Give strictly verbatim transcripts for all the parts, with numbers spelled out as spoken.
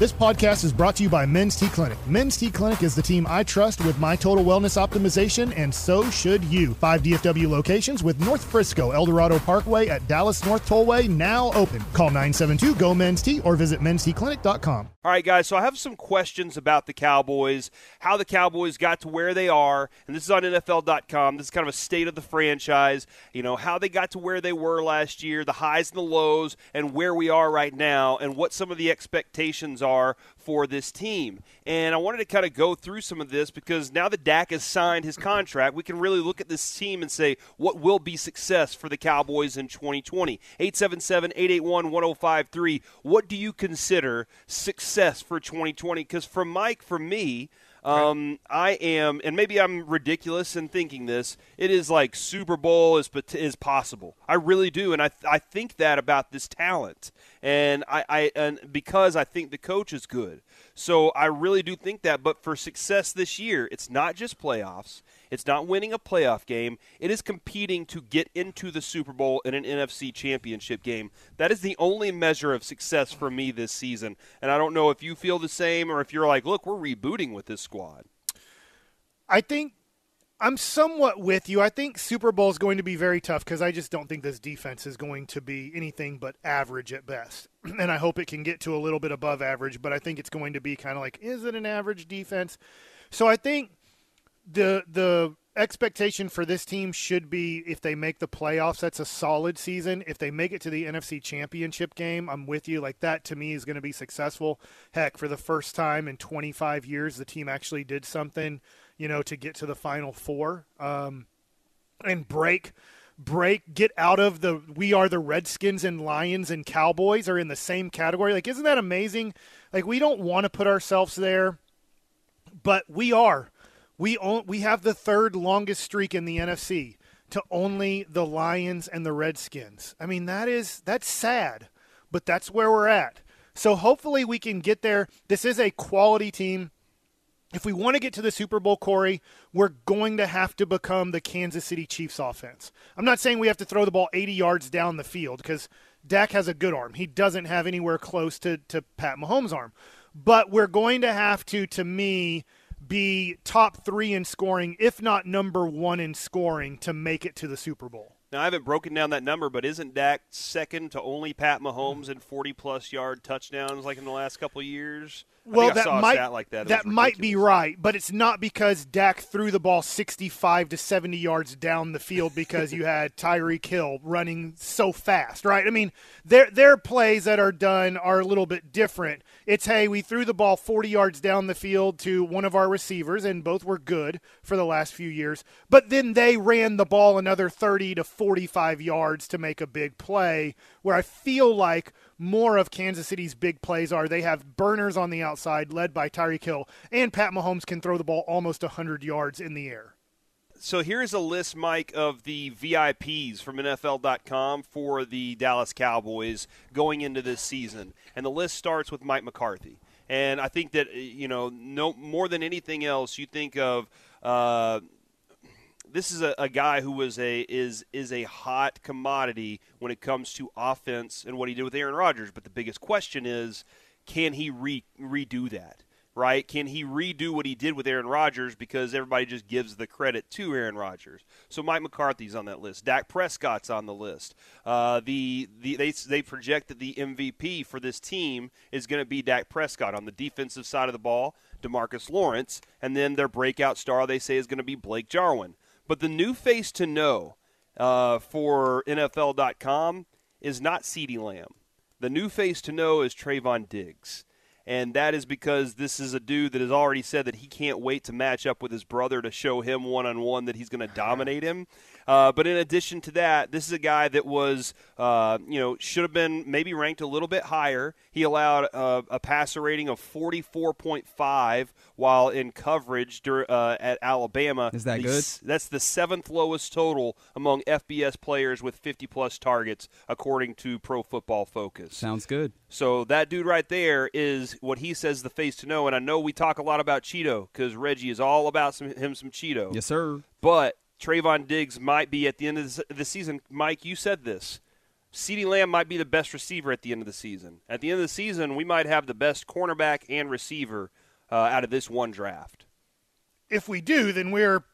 This podcast is brought to you by Men's T Clinic. Men's T Clinic is the team I trust with my total wellness optimization, and so should you. Five D F W locations with North Frisco, El Dorado Parkway at Dallas North Tollway now open. Call nine seven two, G O, Men's T or visit mens t clinic dot com. All right, guys, so I have some questions about the Cowboys, how the Cowboys got to where they are, and this is on N F L dot com. This is kind of a state of the franchise, you know, how they got to where they were last year, the highs and the lows, and where we are right now, and what some of the expectations are for this team. And I wanted to kind of go through some of this because now that Dak has signed his contract, we can really look at this team and say what will be success for the Cowboys in twenty twenty. eight seven seven, eight eight one, one oh five three. What do you consider success for twenty twenty? Because for Mike, for me, Um, I am, and maybe I'm ridiculous in thinking this, it is like Super Bowl is is possible. I really do, and I I think that about this talent, and I, I and because I think the coach is good. So I really do think that, but for success this year, it's not just playoffs. It's not winning a playoff game. It is competing to get into the Super Bowl in an N F C championship game. That is the only measure of success for me this season. And I don't know if you feel the same or if you're like, look, we're rebooting with this squad. I think I'm somewhat with you. I think Super Bowl is going to be very tough because I just don't think this defense is going to be anything but average at best. And I hope it can get to a little bit above average, but I think it's going to be kind of like, is it an average defense? So I think the the expectation for this team should be if they make the playoffs, that's a solid season. If they make it to the N F C championship game, I'm with you. Like that to me is going to be successful. Heck, for the first time in twenty-five years, the team actually did something, you know, to get to the Final Four um, and break, break, get out of the we are the Redskins and Lions and Cowboys are in the same category. Like, isn't that amazing? Like, we don't want to put ourselves there, but we are. We own, we have the third longest streak in the N F C to only the Lions and the Redskins. I mean, that is that's sad, but that's where we're at. So hopefully we can get there. This is a quality team. If we want to get to the Super Bowl, Corey, we're going to have to become the Kansas City Chiefs offense. I'm not saying we have to throw the ball eighty yards down the field because Dak has a good arm. He doesn't have anywhere close to, to Pat Mahomes' arm. But we're going to have to, to me, be top three in scoring, if not number one in scoring, to make it to the Super Bowl. Now, I haven't broken down that number, but isn't Dak second to only Pat Mahomes in forty-plus yard touchdowns like in the last couple of years? I Well, think I that saw a might stat like that. It that was might be ridiculous. right, but it's not because Dak threw the ball sixty-five to seventy yards down the field because you had Tyreek Hill running so fast, right? I mean, their their plays that are done are a little bit different. It's, hey, we threw the ball forty yards down the field to one of our receivers, and both were good for the last few years, but then they ran the ball another thirty to forty-five yards to make a big play, where I feel like more of Kansas City's big plays are they have burners on the outside led by Tyreek Hill, and Pat Mahomes can throw the ball almost one hundred yards in the air. So here's a list, Mike, of the V I Ps from N F L dot com for the Dallas Cowboys going into this season. And the list starts with Mike McCarthy. And I think that, you know, no more than anything else, you think of uh, – this is a, a guy who was a is is a hot commodity when it comes to offense and what he did with Aaron Rodgers. But the biggest question is, can he re, redo that, right? Can he redo what he did with Aaron Rodgers because everybody just gives the credit to Aaron Rodgers? So Mike McCarthy's on that list. Dak Prescott's on the list. Uh, the the they they project that the M V P for this team is going to be Dak Prescott on the defensive side of the ball, DeMarcus Lawrence, and then their breakout star they say is going to be Blake Jarwin. But the new face to know uh, for N F L dot com is not CeeDee Lamb. The new face to know is Trayvon Diggs. And that is because this is a dude that has already said that he can't wait to match up with his brother to show him one-on-one that he's going to dominate him. Uh, but in addition to that, this is a guy that was, uh, you know, should have been maybe ranked a little bit higher. He allowed uh, a passer rating of forty-four point five while in coverage dur- uh, at Alabama. Is that the, good? That's the seventh lowest total among F B S players with fifty-plus targets, according to Pro Football Focus. Sounds good. So that dude right there is what he says the face to know. And I know we talk a lot about Cheeto because Reggie is all about some, him some Cheeto. Yes, sir. But Trayvon Diggs might be at the end of the season. Mike, you said this. CeeDee Lamb might be the best receiver at the end of the season. At the end of the season, we might have the best cornerback and receiver uh, out of this one draft. If we do, then we're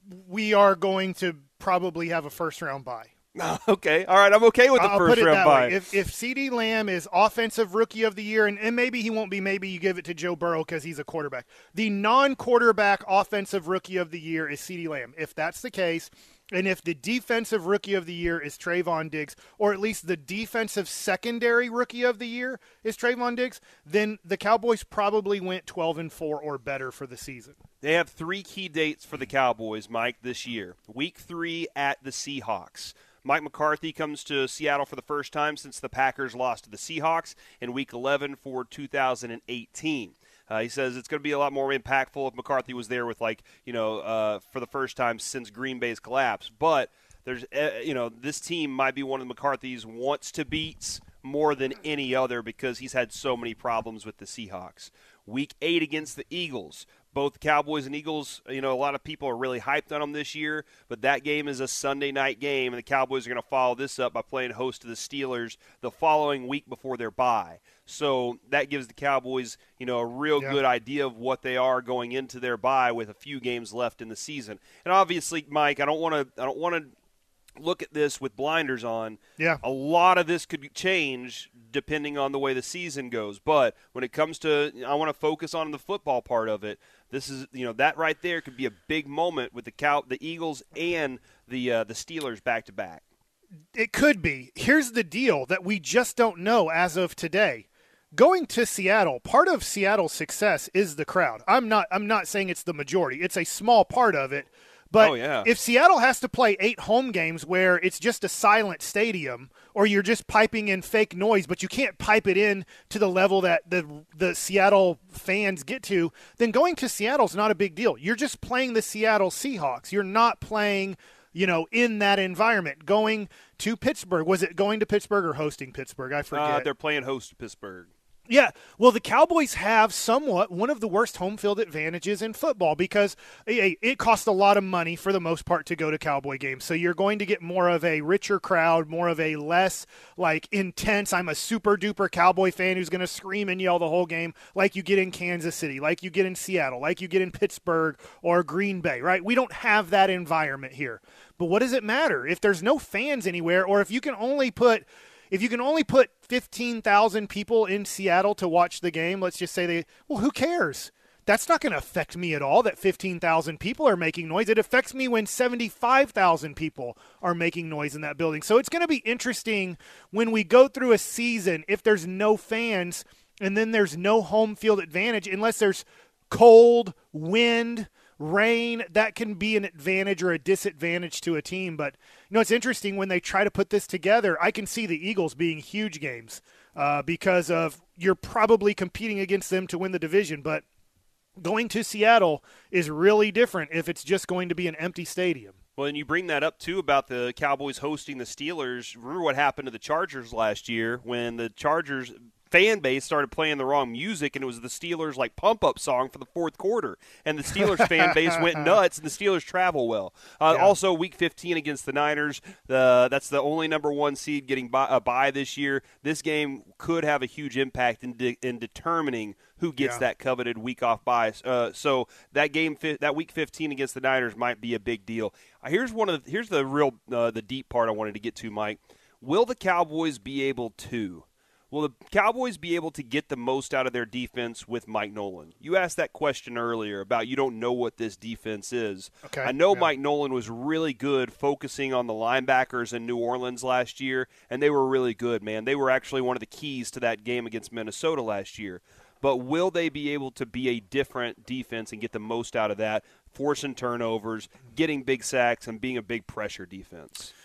we are going to probably have a first round bye. Okay, all right, I'm okay with the I'll first put it round that bye. way. If if CeeDee Lamb is offensive rookie of the year, and, and maybe he won't be, maybe you give it to Joe Burrow because he's a quarterback. The non-quarterback offensive rookie of the year is CeeDee Lamb. If that's the case, and if the defensive rookie of the year is Trayvon Diggs, or at least the defensive secondary rookie of the year is Trayvon Diggs, then the Cowboys probably went twelve and four or better for the season. They have three key dates for the Cowboys, Mike, this year. Week three at the Seahawks. Mike McCarthy comes to Seattle for the first time since the Packers lost to the Seahawks in Week eleven for two thousand eighteen. Uh, he says it's going to be a lot more impactful if McCarthy was there with, like, you know, uh, for the first time since Green Bay's collapse. But there's, uh, you know, this team might be one of McCarthy's wants to beats more than any other because he's had so many problems with the Seahawks. Week eight against the Eagles. Both Cowboys and Eagles, you know, a lot of people are really hyped on them this year, but that game is a Sunday night game, and the Cowboys are going to follow this up by playing host to the Steelers the following week before their bye. So that gives the Cowboys, you know, a real yeah. good idea of what they are going into their bye with a few games left in the season. And obviously, Mike, I don't want to, I don't want to look at this with blinders on. Yeah. A lot of this could change depending on the way the season goes. But when it comes to, I want to focus on the football part of it. This is, you know, that right there could be a big moment with the Cow, the Eagles and the uh, the Steelers back to back. It could be. Here's the deal that we just don't know as of today. Going to Seattle, part of Seattle's success is the crowd. I'm not I'm not saying it's the majority. It's a small part of it. But oh, yeah. if Seattle has to play eight home games where it's just a silent stadium or you're just piping in fake noise, but you can't pipe it in to the level that the the Seattle fans get to, then going to Seattle is not a big deal. You're just playing the Seattle Seahawks. You're not playing, you know, in that environment. Going to Pittsburgh, was it going to Pittsburgh or hosting Pittsburgh? I forget. Uh, they're playing host to Pittsburgh. Yeah, well, the Cowboys have somewhat one of the worst home field advantages in football because it, it costs a lot of money for the most part to go to Cowboy games. So you're going to get more of a richer crowd, more of a less, like, intense, I'm a super-duper Cowboy fan who's going to scream and yell the whole game like you get in Kansas City, like you get in Seattle, like you get in Pittsburgh or Green Bay, right? We don't have that environment here. But what does it matter if there's no fans anywhere or if you can only put – If you can only put fifteen thousand people in Seattle to watch the game, let's just say they, well, who cares? That's not going to affect me at all that fifteen thousand people are making noise. It affects me when seventy-five thousand people are making noise in that building. So it's going to be interesting when we go through a season if there's no fans and then there's no home field advantage unless there's cold, wind, rain, that can be an advantage or a disadvantage to a team. But, you know, it's interesting when they try to put this together, I can see the Eagles being huge games uh, because of you're probably competing against them to win the division. But going to Seattle is really different if it's just going to be an empty stadium. Well, and you bring that up, too, about the Cowboys hosting the Steelers. Remember what happened to the Chargers last year when the Chargers – fan base started playing the wrong music, and it was the Steelers like pump up song for the fourth quarter, and the Steelers fan base went nuts, and the Steelers travel well. Uh, yeah. Also, Week fifteen against the Niners, the that's the only number one seed getting by, a bye this year. This game could have a huge impact in de- in determining who gets yeah. that coveted week off bye. Uh, so that game, that Week fifteen against the Niners might be a big deal. Uh, here's one of the, here's the real uh, the deep part I wanted to get to, Mike. Will the Cowboys be able to? Will the Cowboys be able to get the most out of their defense with Mike Nolan? You asked that question earlier about you don't know what this defense is. Okay, I know yeah. Mike Nolan was really good focusing on the linebackers in New Orleans last year, and they were really good, man. They were actually one of the keys to that game against Minnesota last year. But will they be able to be a different defense and get the most out of that, forcing turnovers, getting big sacks, and being a big pressure defense?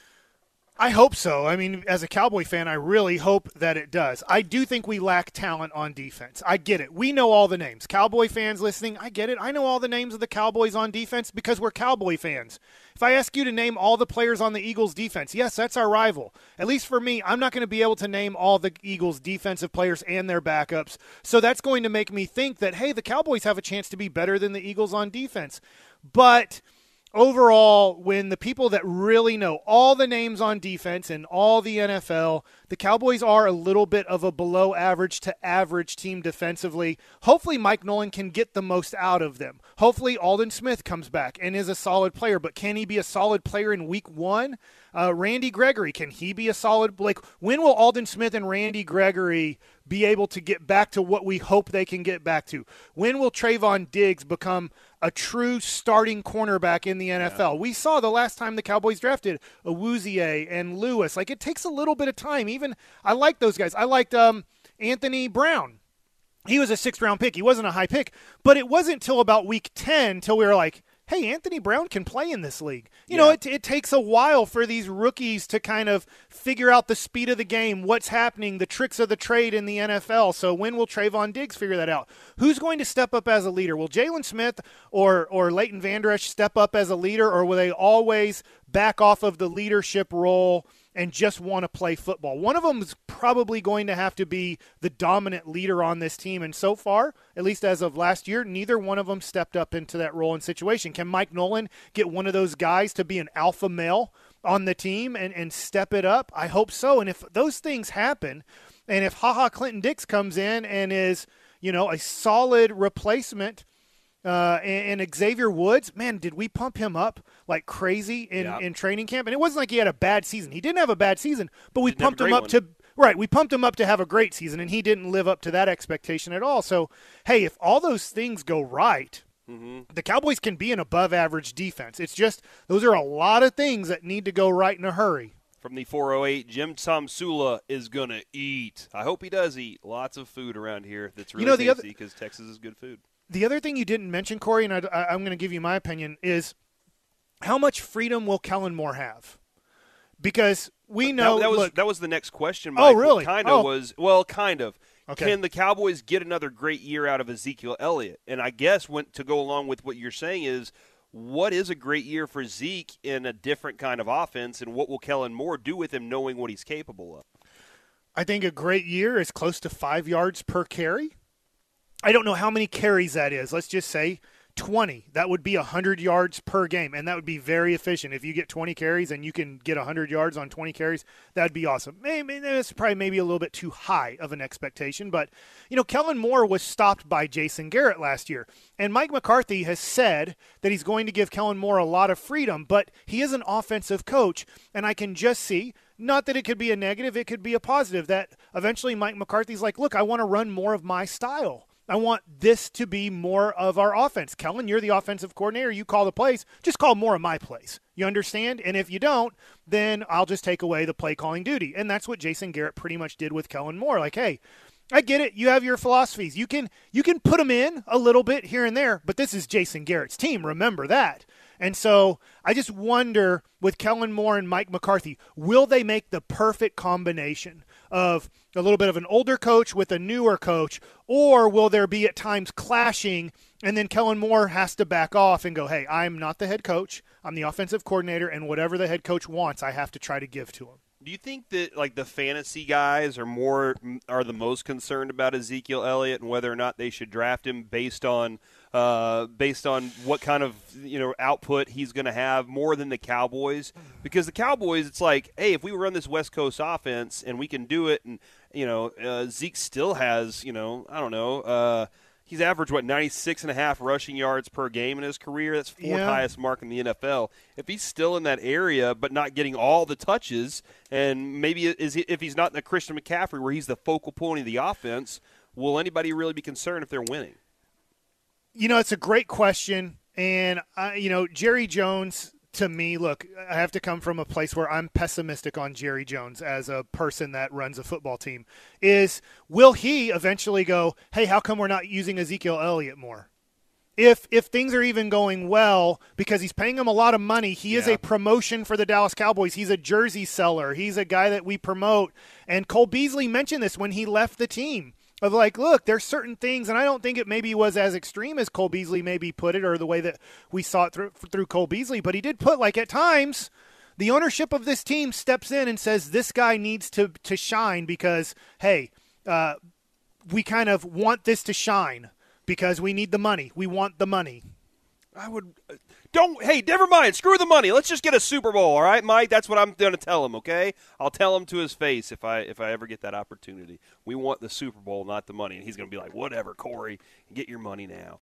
I hope so. I mean, as a Cowboy fan, I really hope that it does. I do think we lack talent on defense. I get it. We know all the names. Cowboy fans listening, I get it. I know all the names of the Cowboys on defense because we're Cowboy fans. If I ask you to name all the players on the Eagles defense, yes, that's our rival. At least for me, I'm not going to be able to name all the Eagles defensive players and their backups. So that's going to make me think that, hey, the Cowboys have a chance to be better than the Eagles on defense. But overall, when the people that really know all the names on defense and all the N F L, the Cowboys are a little bit of a below average to average team defensively. Hopefully Mike Nolan can get the most out of them. Hopefully Aldon Smith comes back and is a solid player, but can he be a solid player in week one? Uh, Randy Gregory, can he be a solid, like when will Aldon Smith and Randy Gregory be able to get back to what we hope they can get back to? When will Trayvon Diggs become a true starting cornerback in the N F L? Yeah. We saw the last time the Cowboys drafted Awuzie and Lewis. Like, it takes a little bit of time. Even I like those guys. I liked um, Anthony Brown. He was a sixth-round pick. He wasn't a high pick. But it wasn't until about week ten till we were like, hey, Anthony Brown can play in this league. You yeah. know, it, it takes a while for these rookies to kind of figure out the speed of the game, what's happening, the tricks of the trade in the N F L. So when will Trayvon Diggs figure that out? Who's going to step up as a leader? Will Jalen Smith or, or Leighton Vander Esch step up as a leader, or will they always back off of the leadership role and just want to play football? One of them is probably going to have to be the dominant leader on this team. And so far, at least as of last year, neither one of them stepped up into that role and situation. Can Mike Nolan get one of those guys to be an alpha male on the team and, and step it up? I hope so. And if those things happen, and if HaHa Clinton Dix comes in and is, you know, a solid replacement Uh, and, and Xavier Woods, man, did we pump him up like crazy in, yeah. in training camp? And it wasn't like he had a bad season. He didn't have a bad season, but we didn't pumped him up one. to right. We pumped him up to have a great season, and he didn't live up to that expectation at all. So, hey, if all those things go right, mm-hmm. the Cowboys can be an above-average defense. It's just those are a lot of things that need to go right in a hurry. From the four oh eight, Jim Tomsula is going to eat. I hope he does eat lots of food around here that's really you know, tasty because Texas is good food. The other thing you didn't mention, Corey, and I, I, I'm going to give you my opinion, is how much freedom will Kellen Moore have? Because we know that, that was look, that was the next question. Mike. Oh, really? Kind of oh. was well, kind of. Okay. Can the Cowboys get another great year out of Ezekiel Elliott? And I guess when, to go along with what you're saying is, what is a great year for Zeke in a different kind of offense, and what will Kellen Moore do with him, knowing what he's capable of? I think a great year is close to five yards per carry. I don't know how many carries that is. Let's just say twenty. That would be one hundred yards per game, and that would be very efficient. If you get twenty carries and you can get one hundred yards on twenty carries, that would be awesome. Maybe that's probably maybe a little bit too high of an expectation, but you know, Kellen Moore was stopped by Jason Garrett last year, and Mike McCarthy has said that he's going to give Kellen Moore a lot of freedom, but he is an offensive coach, and I can just see, not that it could be a negative, it could be a positive, that eventually Mike McCarthy's like, look, I want to run more of my style. I want this to be more of our offense. Kellen, you're the offensive coordinator. You call the plays. Just call more of my plays. You understand? And if you don't, then I'll just take away the play calling duty. And that's what Jason Garrett pretty much did with Kellen Moore. Like, hey, I get it. You have your philosophies. You can you can put them in a little bit here and there, but this is Jason Garrett's team. Remember that. And so I just wonder with Kellen Moore and Mike McCarthy, will they make the perfect combination of a little bit of an older coach with a newer coach, or will there be at times clashing and then Kellen Moore has to back off and go, hey, I'm not the head coach. I'm the offensive coordinator, and whatever the head coach wants, I have to try to give to him. Do you think that like the fantasy guys are more are the most concerned about Ezekiel Elliott and whether or not they should draft him based on uh, based on what kind of you know output he's going to have more than the Cowboys? Because the Cowboys, it's like, hey, if we run this West Coast offense and we can do it, and you know uh, Zeke still has you know I don't know. Uh, He's averaged, what, ninety-six and a half rushing yards per game in his career. That's fourth yeah. highest mark in the N F L. If he's still in that area but not getting all the touches, and maybe is he, if he's not in the Christian McCaffrey where he's the focal point of the offense, will anybody really be concerned if they're winning? You know, it's a great question. And, uh, you know, Jerry Jones – to me, look, I have to come from a place where I'm pessimistic on Jerry Jones as a person that runs a football team, is will he eventually go, hey, how come we're not using Ezekiel Elliott more? If if things are even going well, because he's paying him a lot of money, he yeah. is a promotion for the Dallas Cowboys. He's a jersey seller. He's a guy that we promote. And Cole Beasley mentioned this when he left the team. Of like, look, there's certain things, and I don't think it maybe was as extreme as Cole Beasley maybe put it, or the way that we saw it through, through Cole Beasley, but he did put, like, at times, the ownership of this team steps in and says this guy needs to to shine because, hey, uh, we kind of want this to shine because we need the money. We want the money. I would uh, don't. Hey, never mind. Screw the money. Let's just get a Super Bowl, all right, Mike? That's what I'm going to tell him. Okay, I'll tell him to his face if I if I ever get that opportunity. We want the Super Bowl, not the money. And he's going to be like, whatever, Corey, get your money now.